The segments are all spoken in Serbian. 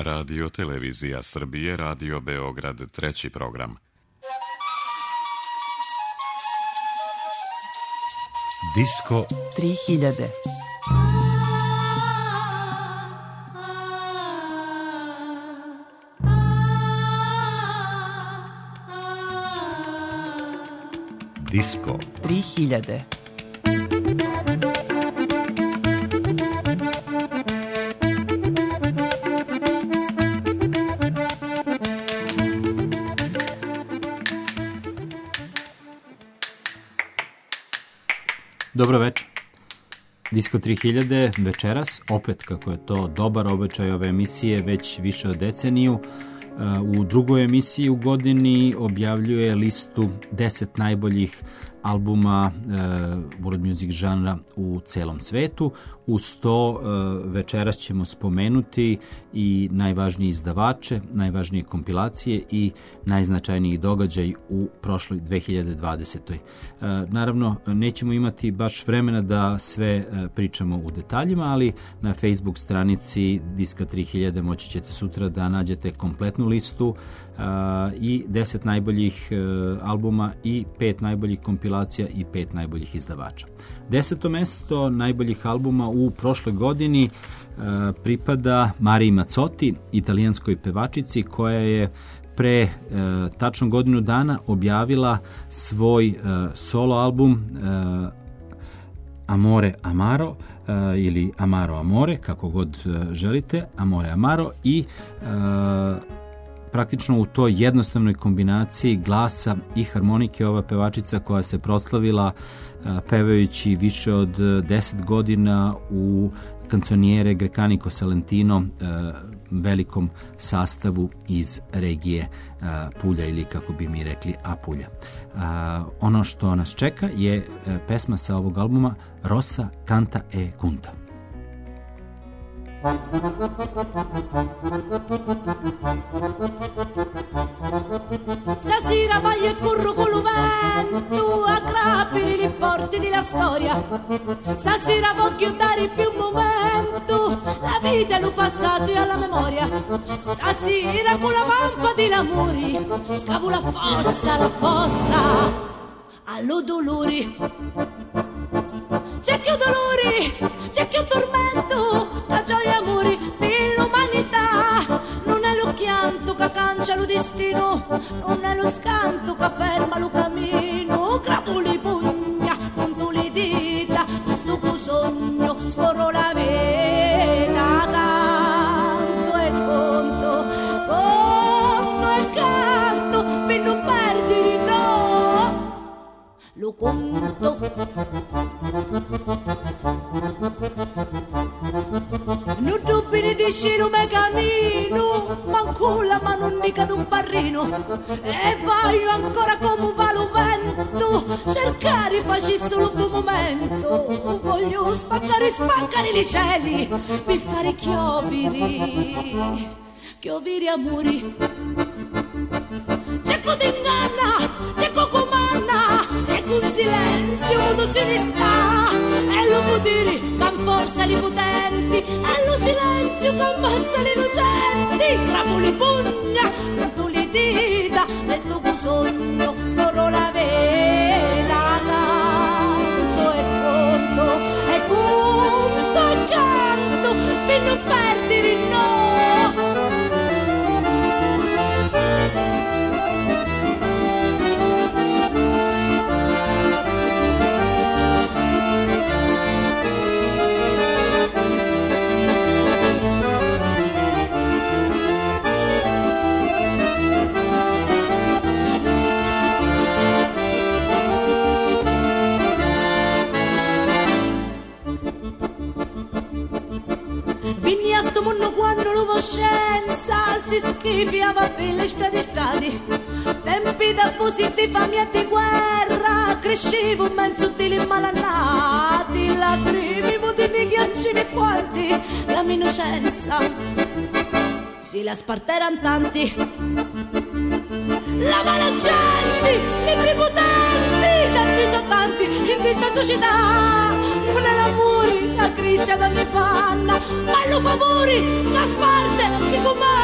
Radio Televizija Srbije, Radio Beograd, treći program. Disko 3000. Disko 3000. Dobro večer. Disko 3000 večeras, opet kako je to dobar običaj ove emisije već više od deceniju, u drugoj emisiji u godini objavljuje listu 10 najboljih albuma world music žanra u celom svetu. Uz to večeras ćemo spomenuti i najvažnije izdavače, najvažnije kompilacije i najznačajniji događaj u prošloj 2020. Naravno, nećemo imati baš vremena da sve pričamo u detaljima, ali na Facebook stranici Diska 3000 moći ćete sutra da nađete kompletnu listu i 10 najboljih albuma i 5 najboljih kompilacija i 5 najboljih izdavača. 10. mesto najboljih albuma u prošloj godini pripada Mariji Mazzotti, italijanskoj pevačici koja je pre tačno godinu dana objavila svoj solo album Amore Amaro ili Amaro Amore, kako god želite, Amore Amaro, i praktično u toj jednostavnoj kombinaciji glasa i harmonike ova pevačica koja se proslavila pevajući više od 10 godina u kanconijere Grecanico Salentino, velikom sastavu iz regije Pulja, ili kako bi mi rekli Apulja. Ono što nas čeka je pesma sa ovog albuma Rossa canta e cunta. Stasera voglio e corro con lo vento a grappere le porte della storia. Stasera voglio dare più un momento, la vita è lo passato e alla memoria. Stasera con la vampa dell'amore scavo la fossa allo dolore. C'è più dolore, c'è più tormento, la gioia e amore per l'umanità. Non è lo chianto che cancia lo destino, non è lo scanto che ferma lo cammino. Cravo le pugna, conto le dita, questo sogno scorro la vita. Canto e conto, conto e canto per non perdere, no, lo conto. Non dubbi di cielo me cammino, manco la mano mica d'un parrino, e vai ancora come va lo vento, cercare pace solo un momento. Voglio spaccare i cieli per fare chioviri amori. Cerco d'inganna, cerco comanna, e con silenzio muto se ne sta. E lo potere che forza li potenti, e lo silenzio che ammazza le innocenti. Cravo le pugna, conto le dita, resto con sogno, scorro la vela. Canto e conto, e conto e canto, per non perdere, no. Quando l'uoscenza si schifiava per le stati, tempi d'abusi di fame e di guerra, crescevo in mezzo di malannati, lacrime, mutini, ghiacci e quanti, la mia innocenza si la sparteran tanti, la mala gente, i prepotenti, tanti sono tanti in questa società. Non è l'amore che cresce da ne panna, ma lo favore che sparte, che comanda.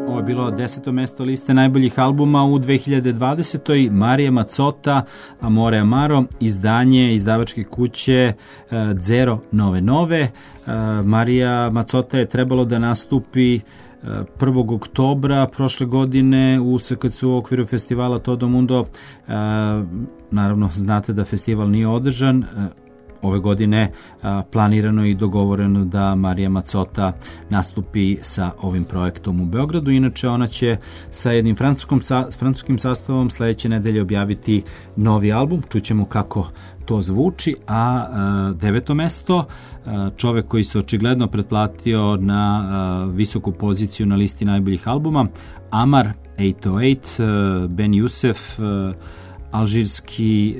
Ovo je bilo 10. mesto liste najboljih albuma u 2020. Marija Mazzotta, Amore Amaro, izdanje izdavačke kuće Zero Nove Nove. Marija Mazzotta je trebalo da nastupi 1. oktobra prošle godine u SKC u okviru festivala Todo Mundo. Naravno, znate da festival nije održan. Ove godine planirano i dogovoreno da Marija Mazzotta nastupi sa ovim projektom u Beogradu. Inače, ona će sa jednim francuskim sastavom sledeće nedelje objaviti novi album. Čućemo kako to zvuči. A 9. mesto, čovek koji se očigledno pretplatio na visoku poziciju na listi najboljih albuma, Amar 808, Ben Youssef, alžirski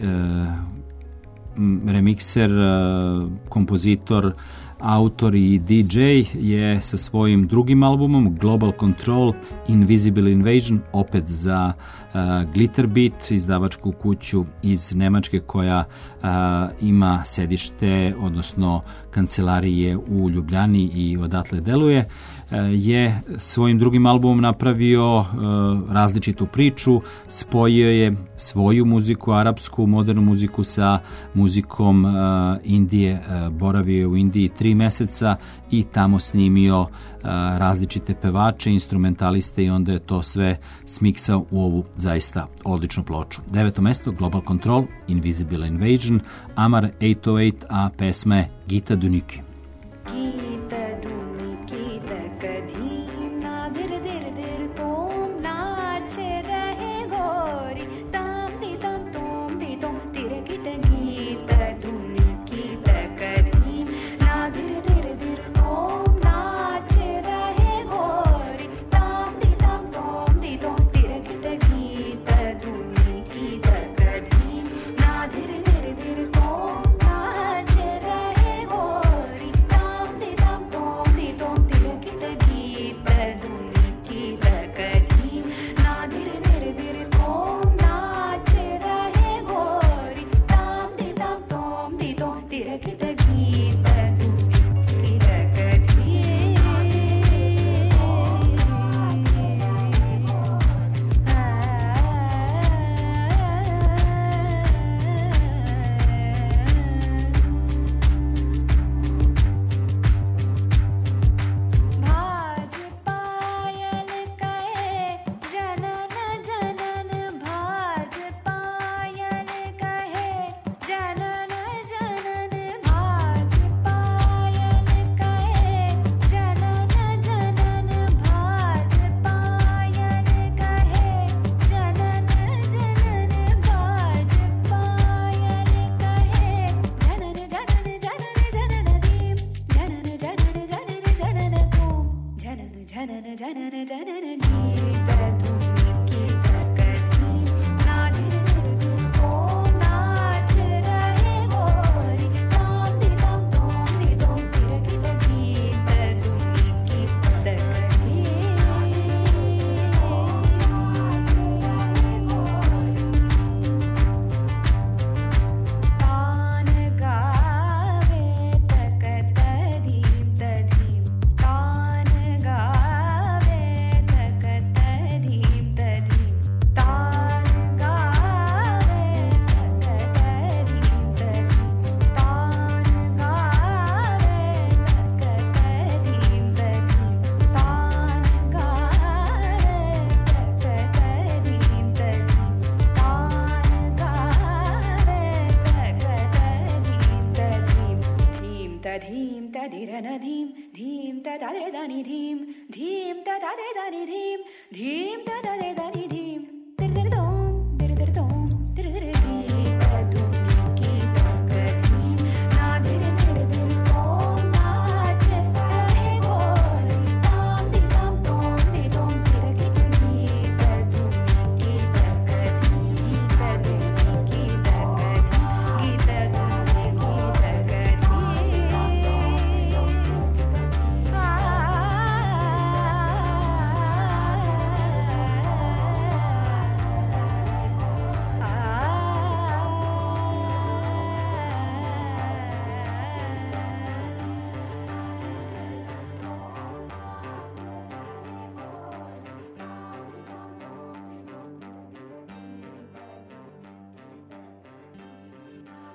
remikser, kompozitor, autor i DJ, je sa svojim drugim albumom Global Control Invisible Invasion, opet za Glitterbeat, izdavačku kuću iz Nemačke koja ima sedište, odnosno kancelarije u Ljubljani i odatle deluje, je svojim drugim albumom napravio različitu priču, spojio je svoju muziku, arapsku, modernu muziku sa muzikom Indije, boravio je u Indiji 3 meseca i tamo snimio različite pevače, instrumentaliste i onda je to sve smiksao u ovu zaista odličnu ploču. 9. mesto, Global Control, Invisible Invasion, Amar 808, a pesma je Gita Duniki.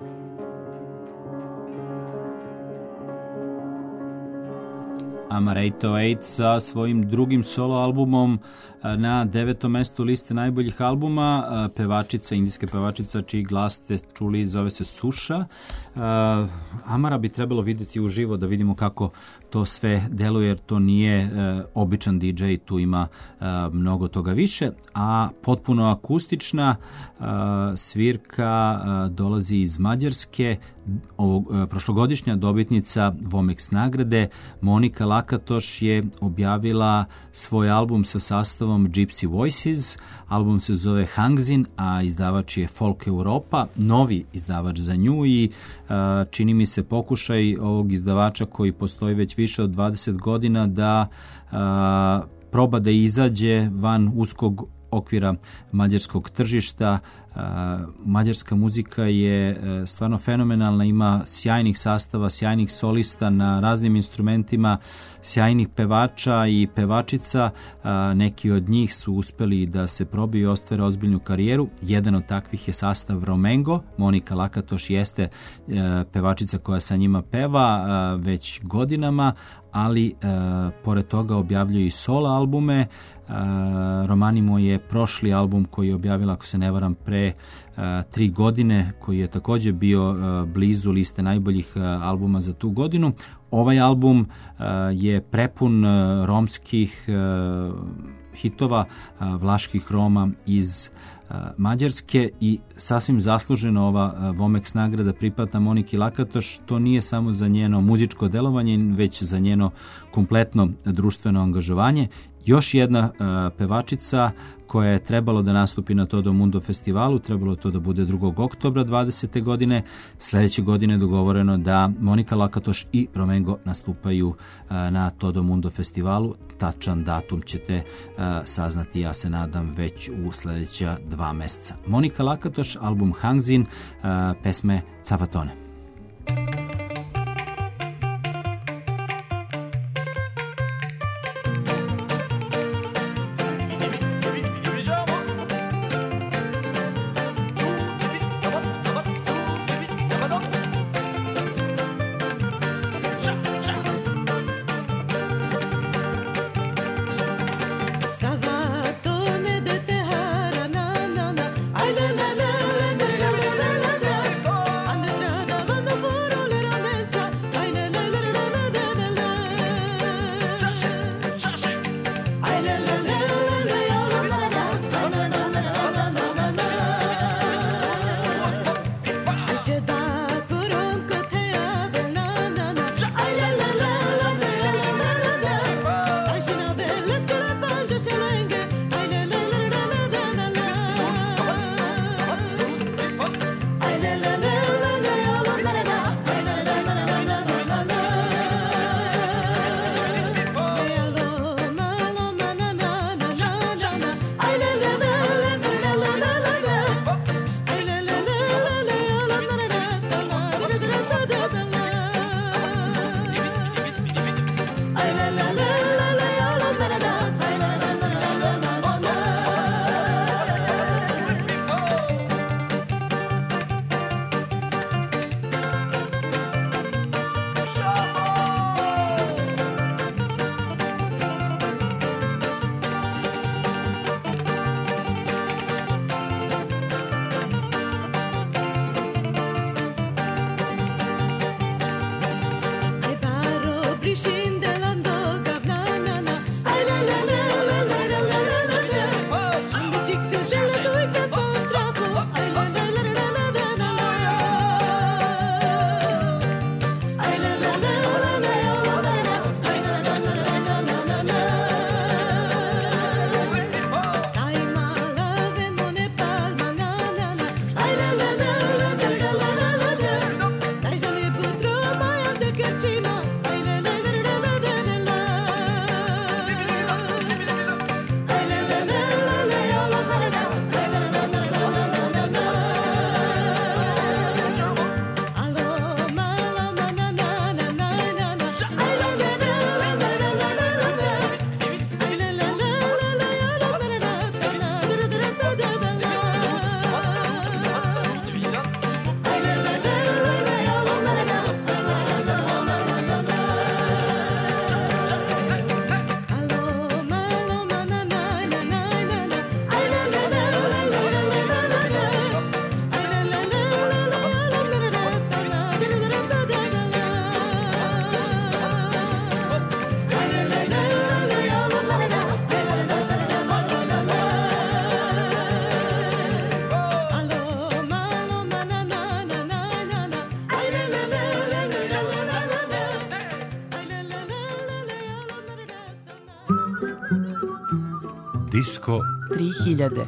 Amaretto 8 sa svojim drugim solo albumom na 9. mestu liste najboljih albuma, pevačica, indijska pevačica čiji glas ste čuli, zove se Susha. Amara bi trebalo vidjeti uživo da vidimo kako to sve deluje, jer to nije običan DJ, tu ima mnogo toga više, a potpuno akustična svirka dolazi iz Mađarske. Prošlogodišnja dobitnica Vomex nagrade Monika Lakatoš je objavila svoj album sa sastavom Gypsy Voices. Album se zove Hangzin, a izdavač je Folk Europa, novi izdavač za nju, i čini mi se pokušaj ovog izdavača koji postoji već više od 20 godina da proba da izađe van uskog okvira mađarskog tržišta. Mađarska muzika je stvarno fenomenalna, ima sjajnih sastava, sjajnih solista na raznim instrumentima, sjajnih pevača i pevačica. Neki od njih su uspeli da se probiju i ostvare ozbiljnu karijeru. Jedan od takvih je sastav Romengo. Monika Lakatoš jeste pevačica koja sa njima peva već godinama, ali pored toga objavljuje i solo albume. Romanimo je prošli album koji je objavila, ako se ne varam, pre 3 godine, koji je također bio blizu liste najboljih albuma za tu godinu. Ovaj album je prepun romskih hitova, vlaških Roma iz Mađarske, i sasvim zasluženo ova Vomex nagrada pripada Moniki Lakatoš. To nije samo za njeno muzičko delovanje, već za njeno kompletno društveno angažovanje. Još jedna pevačica koja je trebalo da nastupi na Todo Mundo festivalu, trebalo to da bude 2. oktobra 20. godine. Sljedeće godine je dogovoreno da Monika Lakatoš i Romengo nastupaju na Todo Mundo festivalu. Tačan datum ćete saznati, ja se nadam, već u sljedeća 2 meseca. Monika Lakatoš, album Hangzin, pesme Cavatone. Under Disko 3000.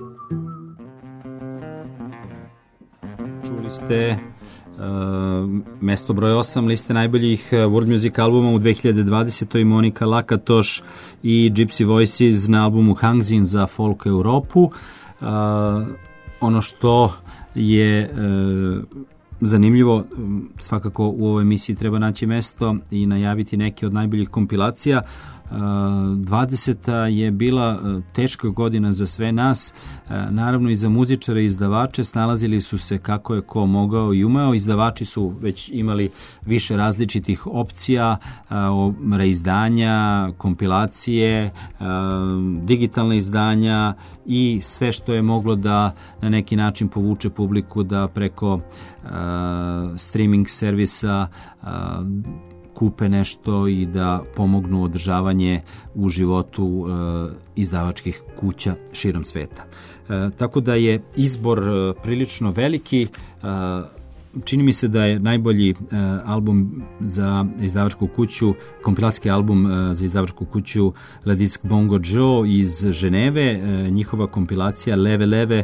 Čuli ste mesto broj 8 liste najboljih world music albuma u 2020. Monika Lakatoš i Gypsy Voices na albumu Hangzin za folk Europu. Ono što je zanimljivo, svakako u ovoj emisiji treba naći mesto i najaviti neke od najboljih kompilacija. 20. je bila teška godina za sve nas, naravno i za muzičare i izdavače. Snalazili su se kako je ko mogao i umeo. Izdavači su već imali više različitih opcija, reizdanja, kompilacije, digitalne izdanja i sve što je moglo da na neki način povuče publiku da preko streaming servisa kupe nešto i da pomognu održavanje u životu izdavačkih kuća širom sveta. Tako da je izbor prilično veliki. Čini mi se da je najbolji album za izdavačku kuću, kompilacijski album za izdavačku kuću La Disque Bongo Joe iz Ženeve. Njihova kompilacija Leve Leve,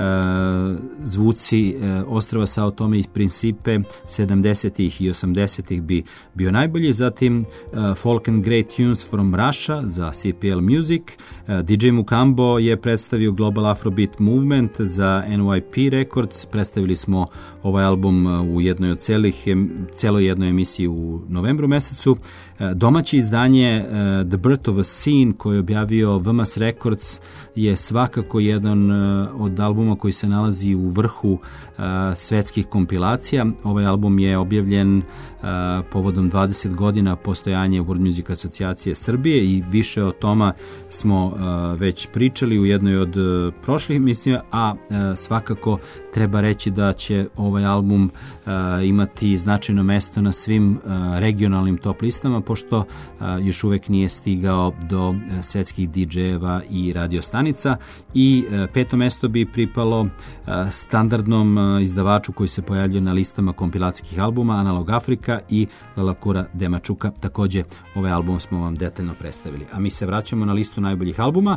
zvuci ostrava Sao Tome i Principe 70-ih i 80-ih bi bio najbolji. Zatim Folk and Great Tunes from Russia za CPL Music. DJ Mukambo je predstavio Global Afrobeat Movement za NYP Records. Predstavili smo ovaj album u jednoj od celoj jednoj emisiji u novembru mesecu. Domaće izdanje The Birth of a Scene koje je objavio VMS Records je svakako jedan od albuma koji se nalazi u vrhu svetskih kompilacija. Ovaj album je objavljen povodom 20 godina postojanja World Music Asocijacije Srbije i više o toma smo već pričali u jednoj od prošlih emisija, a svakako treba reći da će ovaj album imati značajno mesto na svim regionalnim top listama, pošto još uvek nije stigao do svetskih DJ-eva i radiostanica. I peto mesto bi pripalo standardnom izdavaču koji se pojavljuje na listama kompilacijskih albuma, Analog Afrika i Lalakura Demačuka. Takođe, ovaj album smo vam detaljno predstavili. A mi se vraćamo na listu najboljih albuma.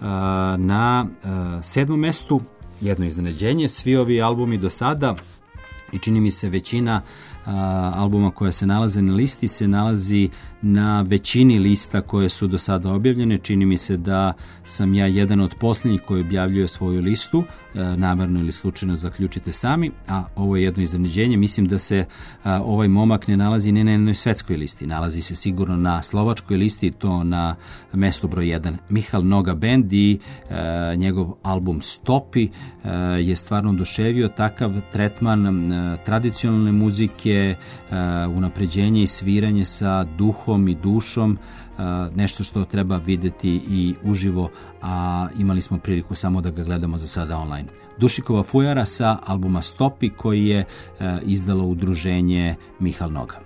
Na 7. mestu jedno iznenađenje, svi ovi albumi do sada i čini mi se većina albuma koja se nalaze na listi se nalazi na većini lista koje su do sada objavljene. Čini mi se da sam ja jedan od posljednjih koji objavljuje svoju listu, namerno ili slučajno zaključite sami, a ovo je jedno iznenađenje. Mislim da se ovaj momak ne nalazi ne na jednoj svetskoj listi, nalazi se sigurno na slovačkoj listi, to na mestu broj 1. Michal Noga Band i njegov album Stopi je stvarno oduševio. Takav tretman tradicionalne muzike, unapređenje i sviranje sa duhom i dušom, nešto što treba videti i uživo, a imali smo priliku samo da ga gledamo za sada online. Dušikova fujara sa albuma Stopi koji je izdalo udruženje Michal Noga.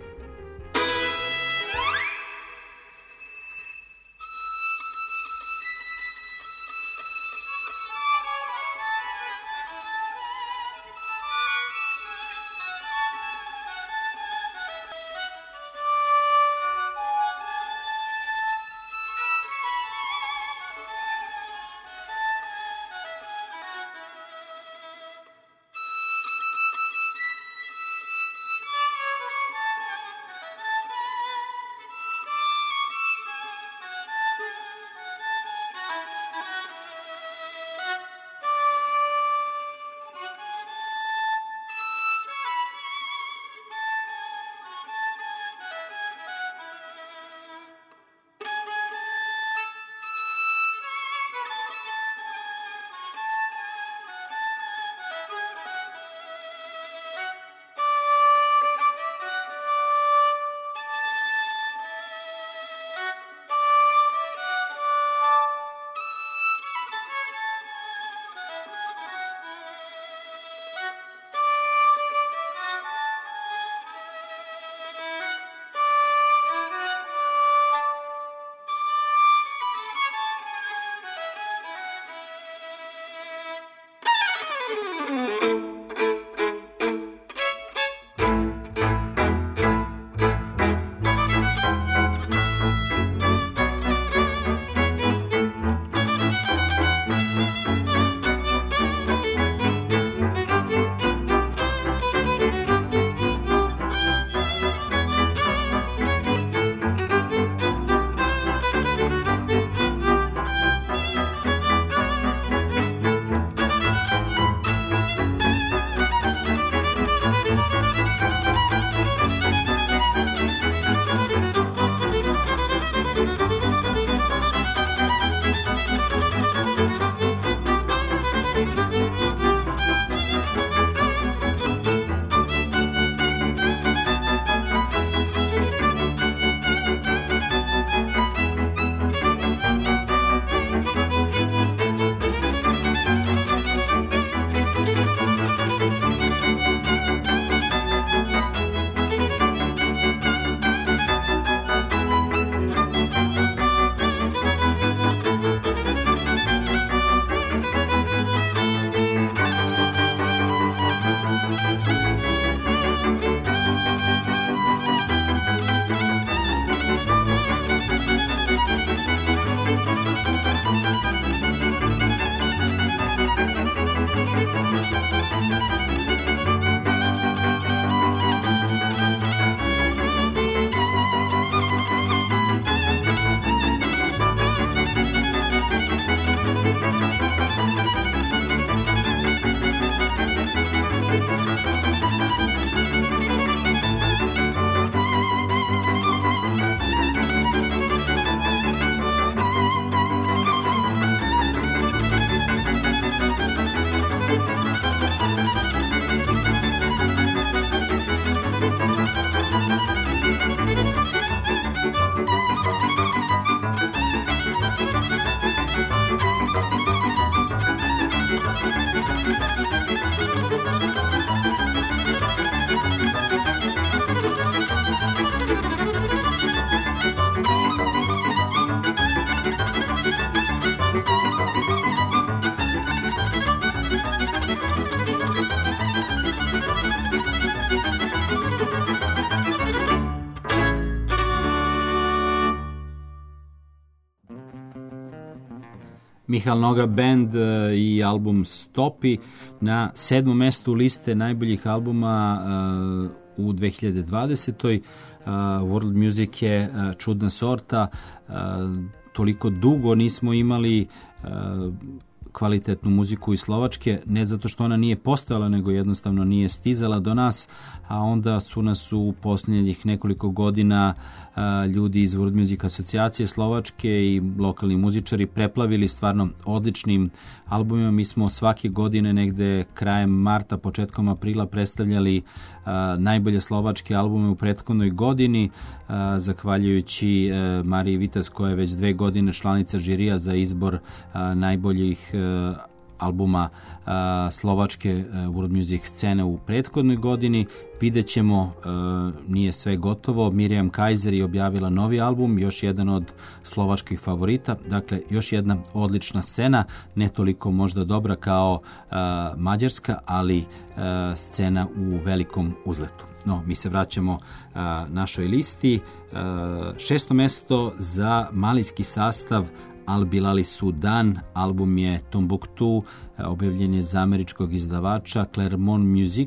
Mihal Noga Band i album Stopi na 7. mestu liste najboljih albuma u 2020. World Music je čudna sorta. Toliko dugo nismo imali kvalitetnu muziku iz Slovačke, ne zato što ona nije postojala, nego jednostavno nije stizala do nas, a onda su nas u posljednjih nekoliko godina ljudi iz World Music asocijacije Slovačke i lokalni muzičari preplavili stvarno odličnim albumima. Mi smo svake godine negde krajem marta, početkom aprila predstavljali najbolje slovačke albume u prethodnoj godini, zahvaljujući Mariji Vitas, koja je već 2 godine članica žirija za izbor najboljih albuma slovačke World Music scene u prethodnoj godini. Vidjet ćemo, nije sve gotovo. Miriam Kaiser je objavila novi album, još jedan od slovačkih favorita. Dakle, još jedna odlična scena, ne toliko možda dobra kao mađarska, ali scena u velikom uzletu. No, mi se vraćamo našoj listi. 6. mesto za malijski sastav Al Bilali Sudan, album je Tombuktu, objavljen je za američkog izdavača Claremont Music,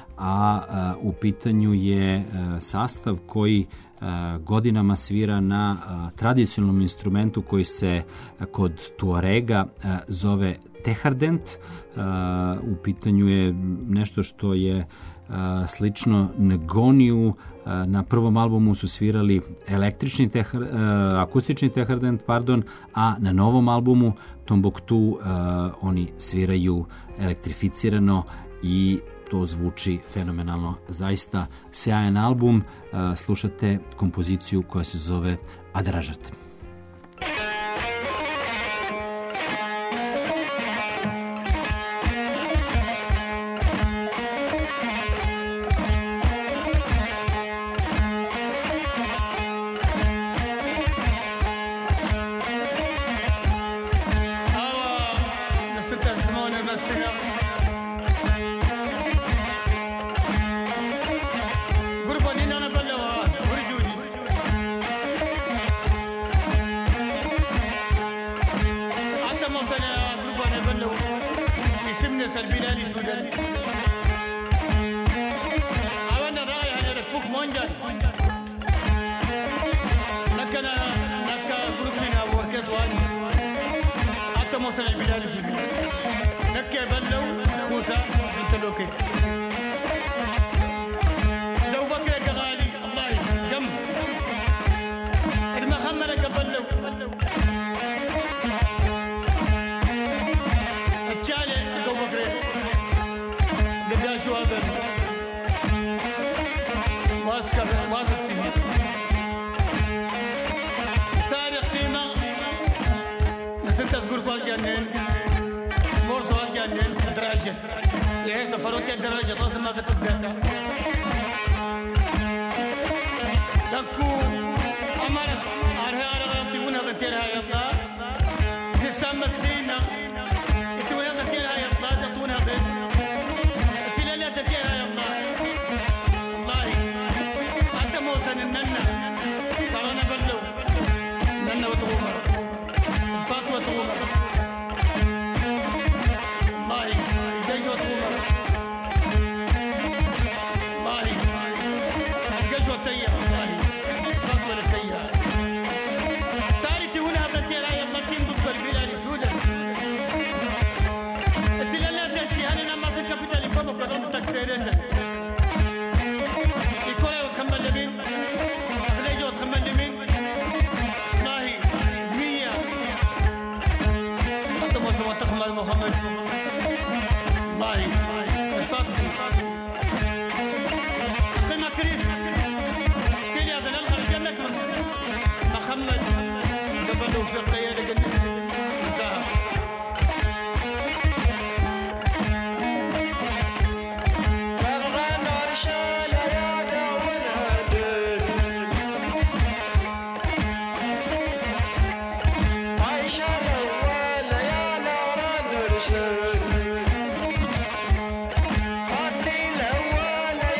a u pitanju je sastav koji godinama svira na tradicionalnom instrumentu koji se kod Tuarega zove tehardent. U pitanju je nešto što je slično Ngoniju. Na prvom albumu su svirali akustični tehardent, a na novom albumu Tombuktu oni sviraju elektrificirano i to zvuči fenomenalno. Zaista sjajan album. Slušate kompoziciju koja se zove Adražat.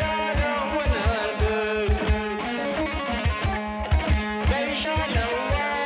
Shalom.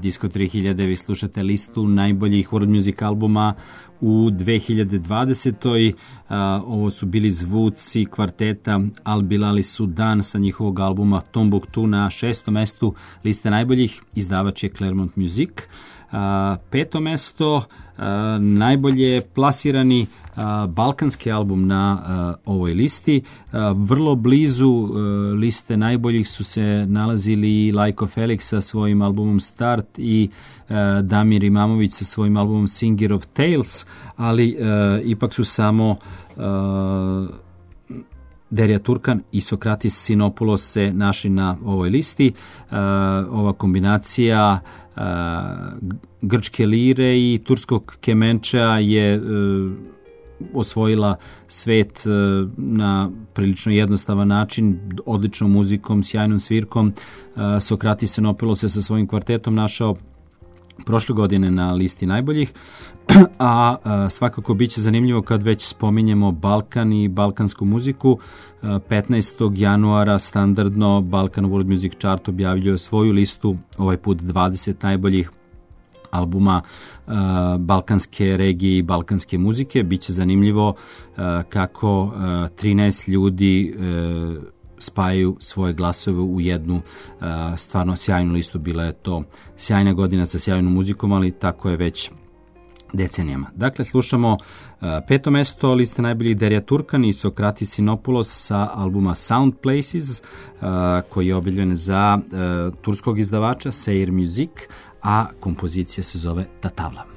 Disco 3000, vi slušate listu najboljih world music albuma u 2020. Ovo su bili zvuci kvarteta Al Bilali Sudan sa njihovog albuma Tombouctou na 6. mestu liste najboljih. Izdavač je Claremont Music. 5. mesto, najbolje plasirani balkanski album na ovoj listi. Vrlo blizu liste najboljih su se nalazili Lajko Felix sa svojim albumom Start i Damir Imamović sa svojim albumom Singer of Tales, ali ipak su samo Derija Turkan i Sokratis Sinopoulos se našli na ovoj listi. Ova kombinacija grčke lire i turskog kemenča je osvojila svet na prilično jednostavan način, odličnom muzikom, sjajnom svirkom. Sokratis Sinopoulos se sa svojim kvartetom našao prošle godine na listi najboljih, a svakako bit će zanimljivo kad već spominjemo Balkan i balkansku muziku. 15. januara standardno Balkan World Music Chart objavljuje svoju listu, ovaj put 20 najboljih albuma balkanske regije i balkanske muzike. Biće zanimljivo kako 13 ljudi spajaju svoje glasove u jednu stvarno sjajnu listu. Bila je to sjajna godina sa sjajnom muzikom, ali tako je već decenijama. Dakle, slušamo 5. mesto liste najboljih Derija Turkan i Sokratis Sinopoulos sa albuma Sound Places, koji je objavljen za turskog izdavača Seyir Music, a kompozicija se zove Tatavla.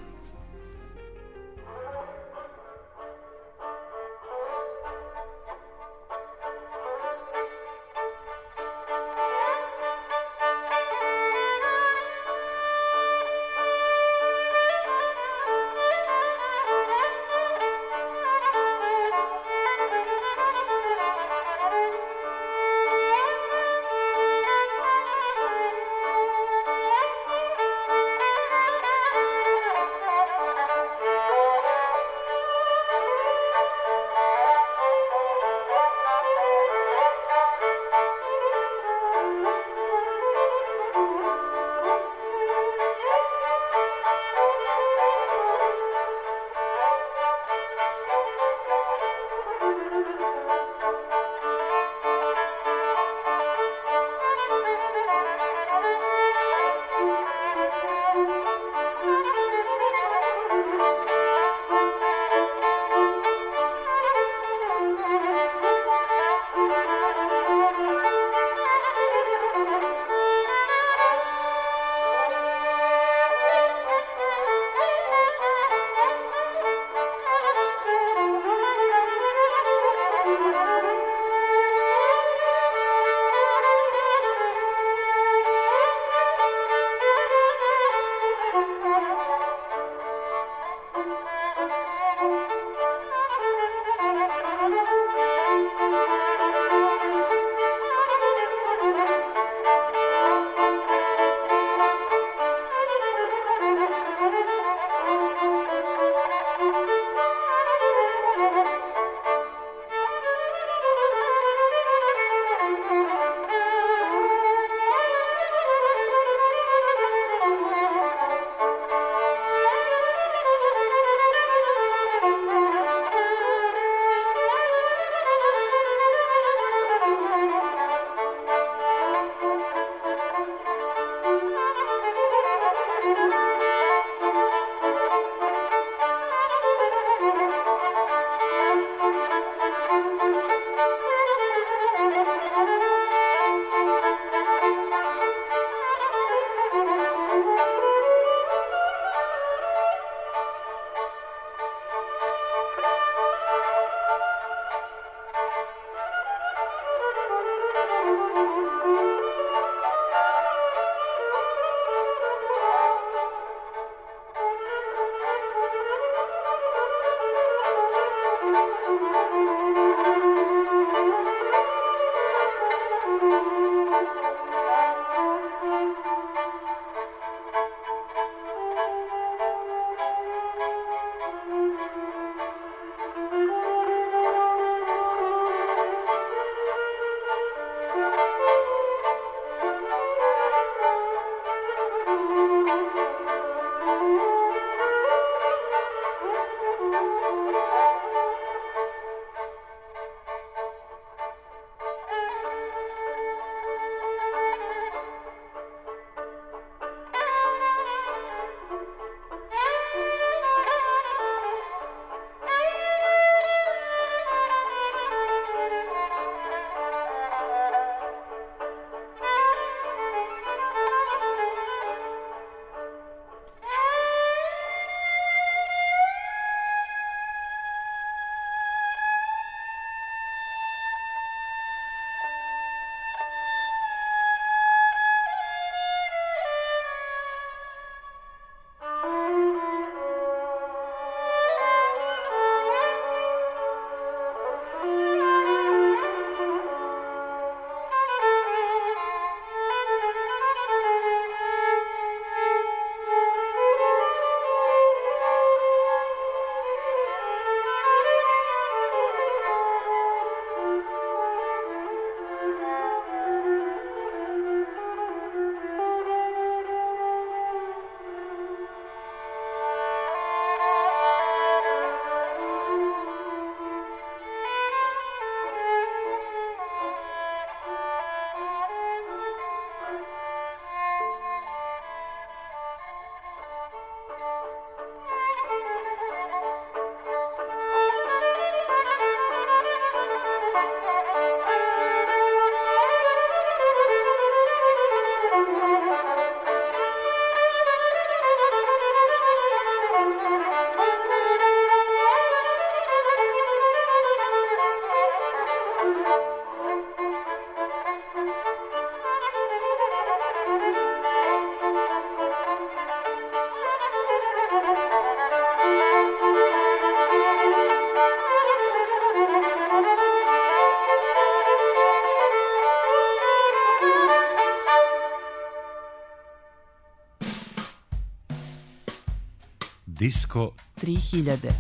Disko 3000.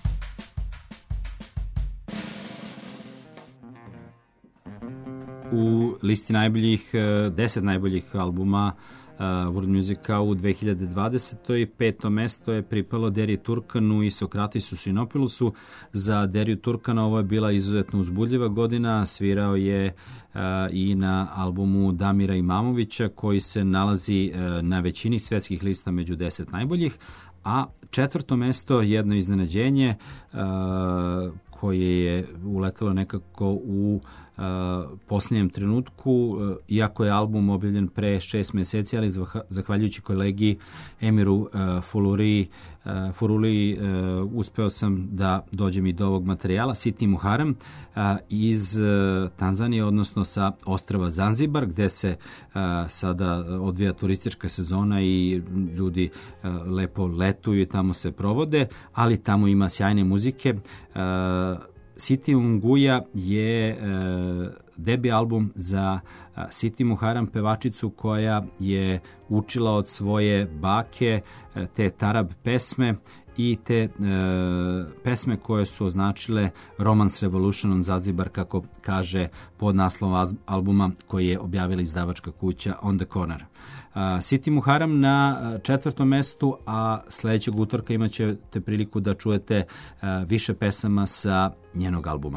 U listi najboljih, 10 najboljih albuma World Musica u 2020. Peto mesto je pripalo Deriju Turkanu i Sokratisu Sinopilusu. Za Deriju Turkana ovo je bila izuzetno uzbudljiva godina. Svirao je i na albumu Damira Imamovića, koji se nalazi na većini svetskih lista među 10 najboljih. A četvrto mesto, jedno iznenađenje koje je uletelo nekako u posljednjem trenutku, iako je album objavljen pre 6 meseci, ali zahvaljujući kolegi Emiru Furuli uspeo sam da dođem i do ovog materijala. Siti Muharem iz Tanzanije, odnosno sa ostrava Zanzibar, gde se sada odvija turistička sezona i ljudi lepo letuju i tamo se provode, ali tamo ima sjajne muzike. Siti Unguja je debi album za Siti Muharem, pevačicu koja je učila od svoje bake te tarab pesme i te pesme koje su označile Romance Revolution on Zanzibar, kako kaže pod naslov albuma koji je objavila izdavačka kuća On the Corner. Siti Muharem na četvrtom mestu, a sledećeg utorka imat ćete priliku da čujete više pesama sa njenog albuma.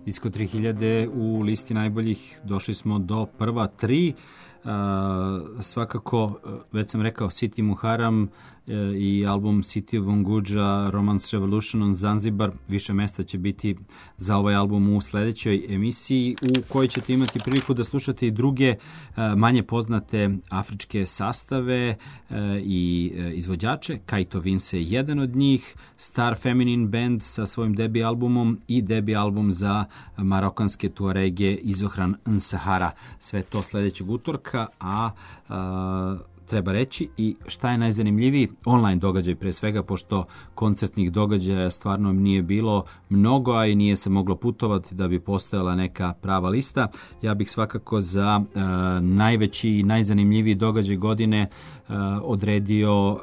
Disko 3000 u listi najboljih došli smo do prva 3. Svakako, već sam rekao, Siti Muharram i album City of Unguja, Romance Revolution on Zanzibar. Više mesta će biti za ovaj album u sledećoj emisiji, u kojoj ćete imati priliku da slušate i druge manje poznate afričke sastave i izvođače. Kaito Vince je jedan od njih, Star Feminine Band sa svojim debi albumom i debi album za marokanske tuarege Izohran Nsahara. Sve to sledećeg utorka, a treba reći i šta je najzanimljiviji, online događaj pre svega, pošto koncertnih događaja stvarno nije bilo mnogo, a i nije se moglo putovati da bi postojala neka prava lista. Ja bih svakako za najveći i najzanimljiviji događaj godine odredio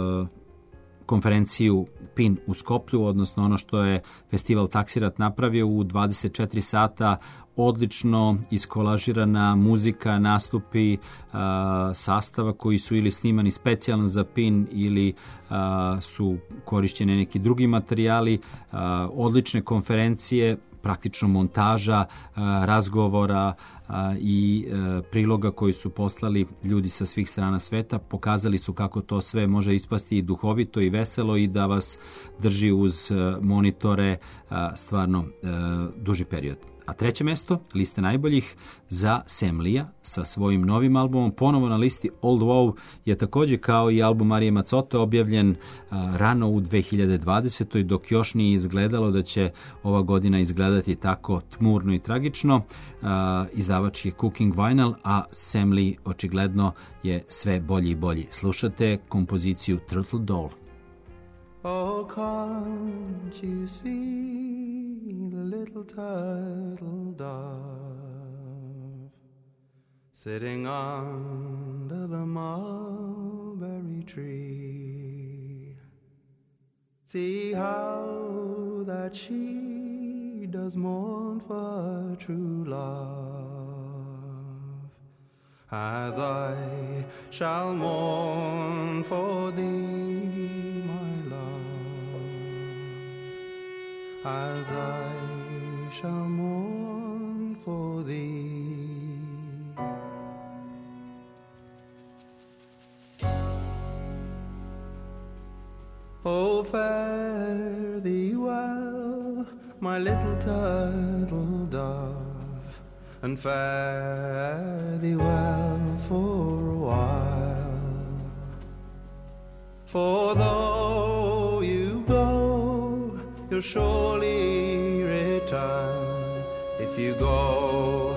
konferenciju PIN u Skoplju, odnosno ono što je festival Taksirat napravio u 24 sata, odlično iskolažirana muzika, nastupi sastava koji su ili snimani specijalno za PIN ili su korišćeni neki drugi materijali, odlične konferencije, praktično montaža razgovora i priloga koji su poslali ljudi sa svih strana sveta. Pokazali su kako to sve može ispasti i duhovito i veselo i da vas drži uz monitore stvarno duži period. A treće mesto, liste najboljih za Semlija sa svojim novim albumom, ponovo na listi Old Wow, je također kao i album Marije Macote objavljen rano u 2020. dok još nije izgledalo da će ova godina izgledati tako tmurno i tragično. Izdavač je Cooking Vinyl, a Semli očigledno je sve bolji i bolji. Slušate kompoziciju Turtle Doll. Oh, can't you see the little turtle dove sitting under the mulberry tree? See how that she does mourn for true love, as I shall mourn for thee, my love, as I shall mourn for thee. Oh, fare thee well, my little turtle dove, and fare thee well for a while. For though you go, you'll surely return. If you go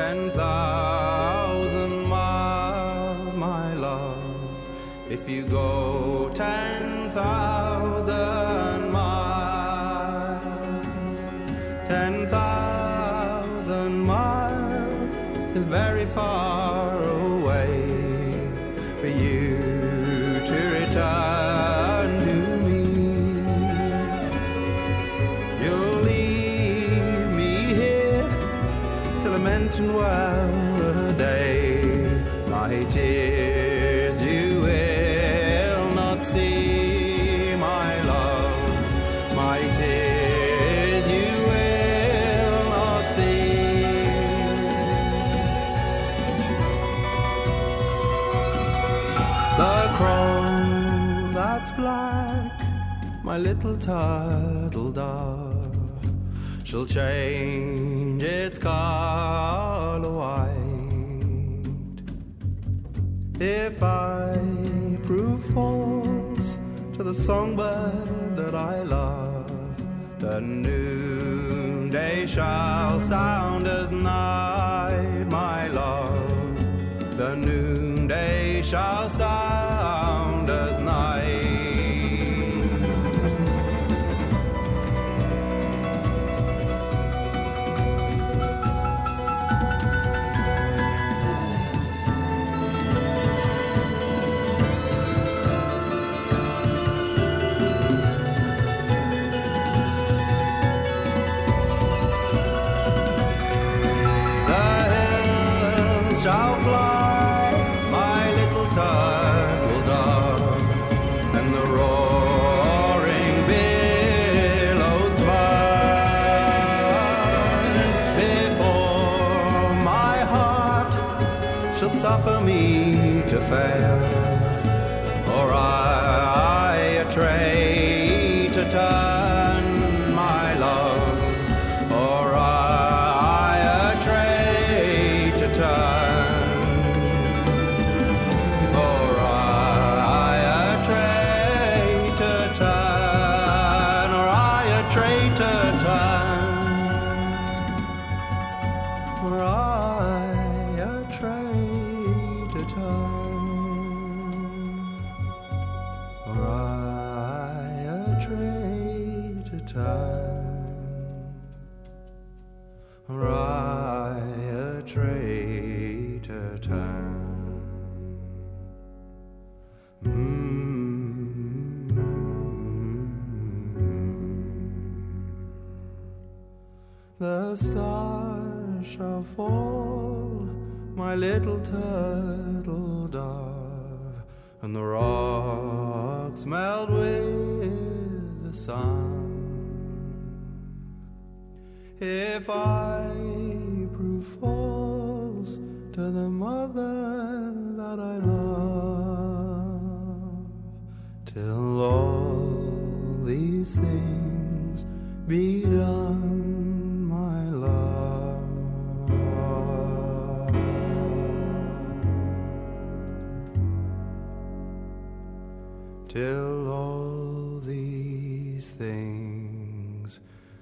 10,000 miles, my love, if you go 10,000 miles, 10,000 miles is very far away for you to return to me. You'll leave me here to lament and well a day. My tears you will not see, my love. My tears you will not see. The crow that's black, my little turtle dove, shall change its color white if I prove false to the songbird that I love. The noonday shall sound as night, my love. The noonday shall sound as night. Shall fly, my little turtle fail, or I a traitor turn, my love, or I a traitor turn, or I a traitor turn, or I a traitor turn, or I a traitor turn, or I a traitor turn, or I a traitor turn. The stars shall fall, my little turtle dove, and the rocks melt with the sun. If I prove false to the mother that I love, till all these things be done, my love, till all these things.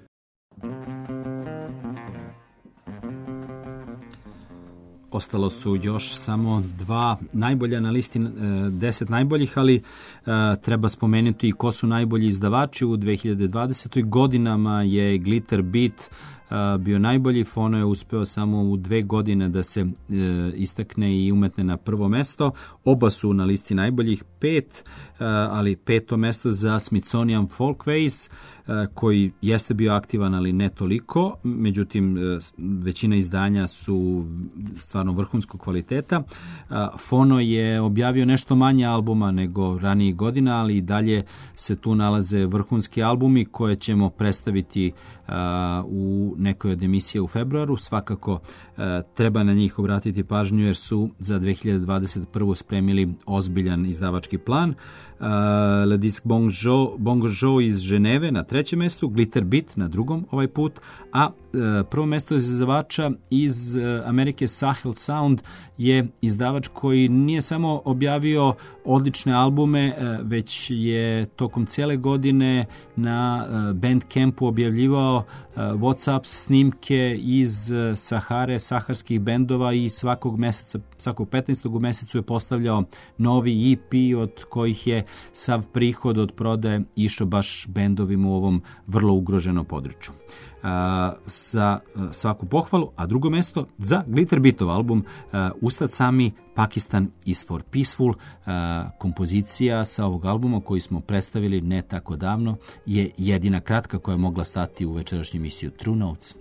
Ostalo su još samo dva najbolja na listi 10 najboljih, ali treba spomenuti i ko su najbolji izdavači u 2020. Godinama je Glitter Beat bio najbolji. Fono je uspeo samo u 2 godine da se istakne i umetne na prvo mesto. Oba su na listi najboljih 5, ali 5. mesto za Smithsonian Folkways, koji jeste bio aktivan, ali ne toliko. Međutim, većina izdanja su stvarno vrhunskog kvaliteta. Fono je objavio nešto manje albuma nego ranijih godina, ali i dalje se tu nalaze vrhunski albumi koje ćemo predstaviti u nekoj od emisije u februaru. Svakako treba na njih obratiti pažnju jer su za 2021. spremili ozbiljan izdavački plan. Le Disque Bongo Joe iz Ženeve na 3. mestu, Glitter Beat na 2. ovaj put, a prvo mesto izdavača iz Amerike Sahel Sound je izdavač koji nije samo objavio odlične albume, već je tokom cijele godine na Bandcampu objavljivao WhatsApp snimke iz Sahare, saharskih bendova i svakog 15. u mesecu je postavljao novi EP od kojih je sav prihod od prodaje išao baš bendovima u ovom vrlo ugroženom području. Za svaku pohvalu, a drugo mesto za Glitter Beatov album Ustad sami, Pakistan is for peaceful. Kompozicija sa ovog albuma koji smo predstavili ne tako davno je jedina kratka koja je mogla stati u večerašnju emisiju True Notes.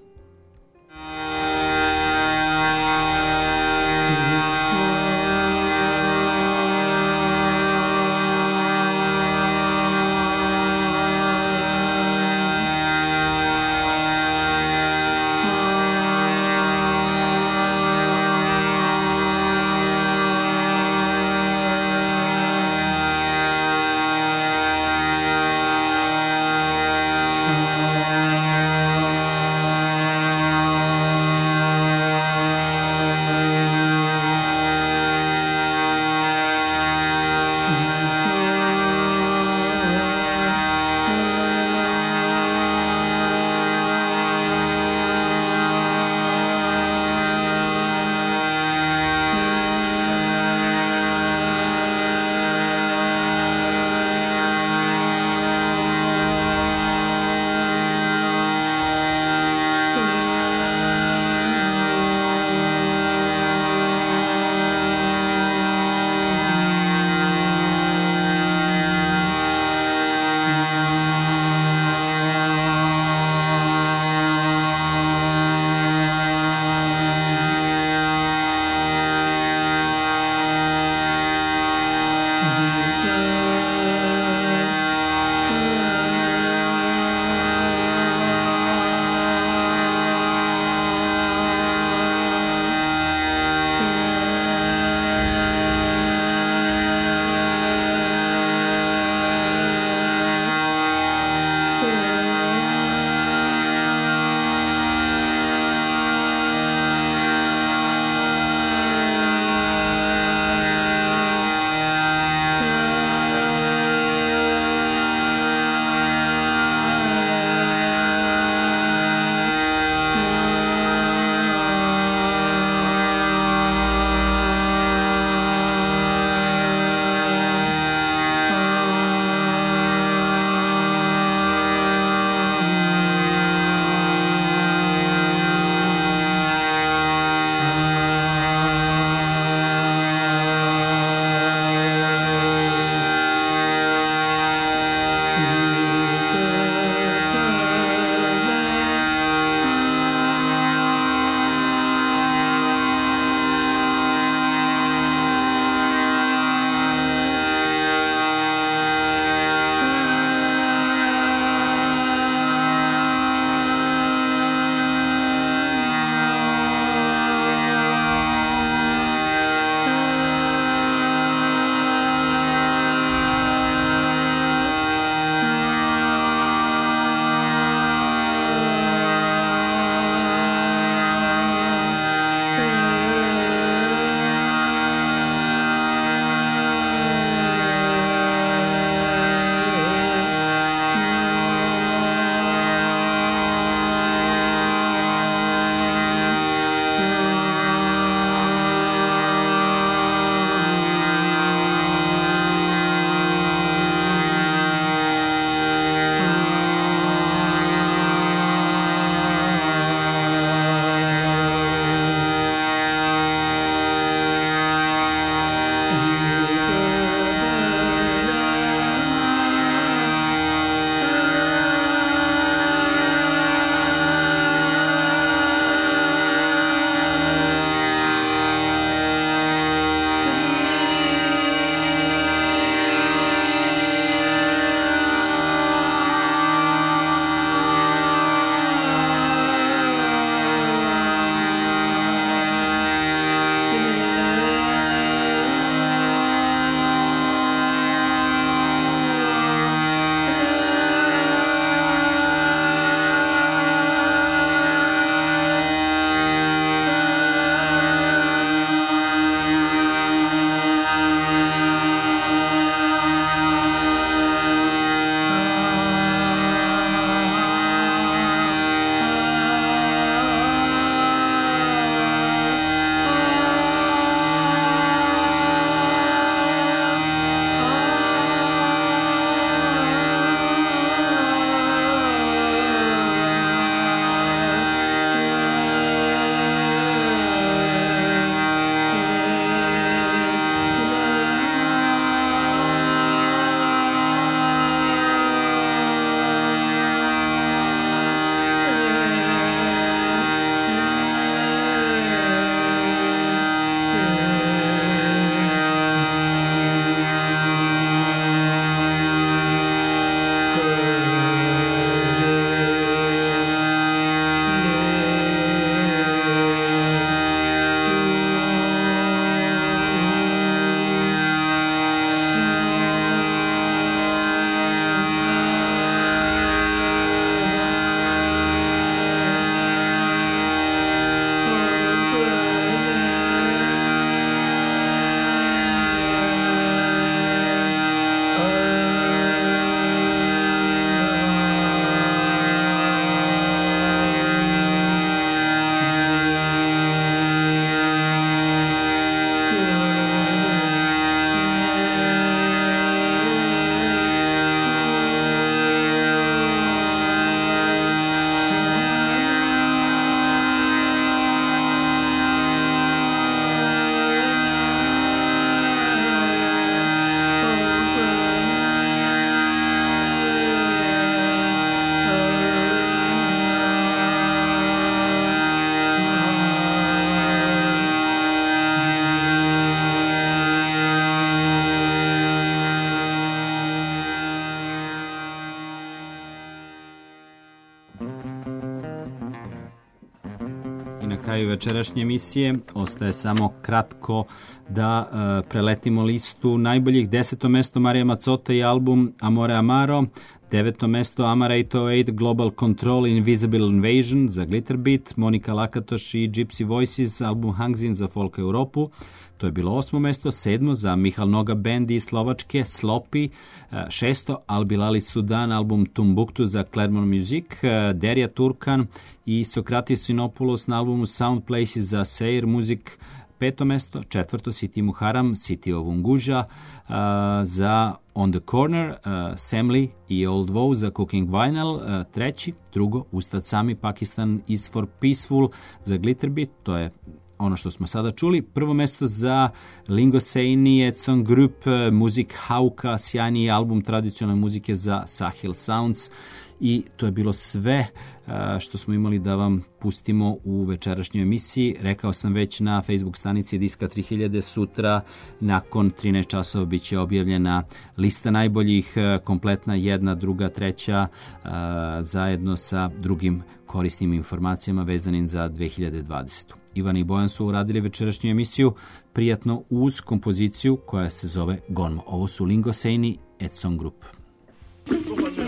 na kraju večerašnje emisije. Ostaje samo kratko da preletimo listu najboljih. 10. mesto Marija Mazzotta i album Amore Amaro. 9. mesto Amara 808 Global Control Invisible Invasion za Glitterbeat. Monika Lakatoš i Gypsy Voices album Hangzin za Folk Europu. To je bilo 8. mesto. 7. za Mihal Noga Band iz Slovačke Sloppy. 6. Albilali Sudan album Tumbuktu za Claremont Music. Derija Turkan i Sokratis Sinopoulos na albumu Sound Places za Seir Music. 5. mesto. 4. Siti Muharam City of Unguja za On the Corner. Semli i Old Woe za Cooking Vinyl. 3. Drugo, Ustad Sami Pakistan is for Peaceful za Glitterbeat. To je ono što smo sada čuli. 1. mesto za Lingo Seini, Edson Group, Muzik Hauka, sjajni album tradicionalne muzike za Sahel Sounds. I to je bilo sve što smo imali da vam pustimo u večerašnjoj emisiji. Rekao sam već na Facebook stranici Diska 3000 sutra nakon 13 časova bit će objavljena lista najboljih, kompletna 1, 2, 3 zajedno sa drugim korisnim informacijama vezanim za 2020. Ivan i Bojan su uradili večerašnju emisiju prijatno uz kompoziciju koja se zove Gonmo. Ovo su Lingo Seini, Edson Group.